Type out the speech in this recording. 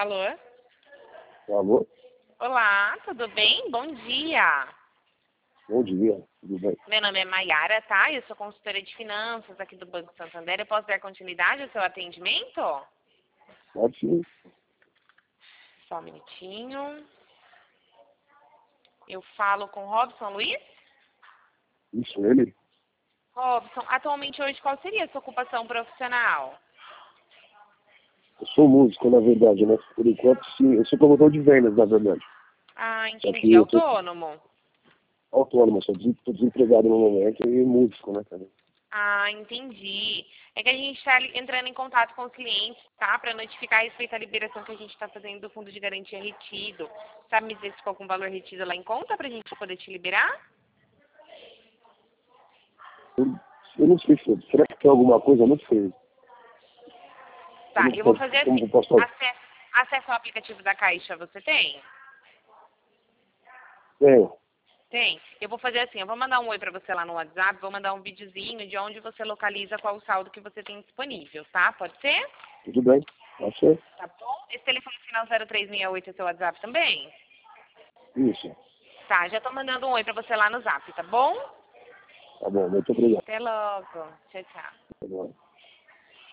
Alô? Alô? Olá, tudo bem? Bom dia. Bom dia, tudo bem? Meu nome é Maiara, tá? Eu sou consultora de finanças aqui do Banco Santander. Eu posso dar continuidade ao seu atendimento? Pode sim. Só um minutinho. Eu falo com Robson Luiz? Isso, ele? Robson, atualmente hoje qual seria a sua ocupação profissional? Eu sou músico, na verdade, né? Por enquanto, sim. Eu sou promotor de vendas, na verdade. Ah, Só entendi. que eu tô Autônomo? autônomo, tô desempregado no momento e músico, né, cara? Ah, entendi. É que a gente está entrando em contato com os clientes, tá? Para notificar a respeito da liberação que a gente está fazendo do fundo de garantia retido. Sabe me dizer se ficou algum valor retido lá em conta para a gente poder te liberar? Eu, eu não sei se... Será que tem alguma coisa? Eu não sei. Tá, eu vou fazer Como assim. eu posso fazer? Acesso ao aplicativo da Caixa você tem? Tenho. Tem. Eu vou fazer assim, eu vou mandar um oi para você lá no WhatsApp, vou mandar um videozinho de onde você localiza qual o saldo que você tem disponível, tá? Pode ser? Tudo bem. Pode ser? Tá bom? Esse telefone final 0368 é seu WhatsApp também? Isso. Tá, já tô mandando um oi pra você lá no Zap, tá bom? Tá bom, muito obrigado. Até logo. Tchau, tchau. Tá bom.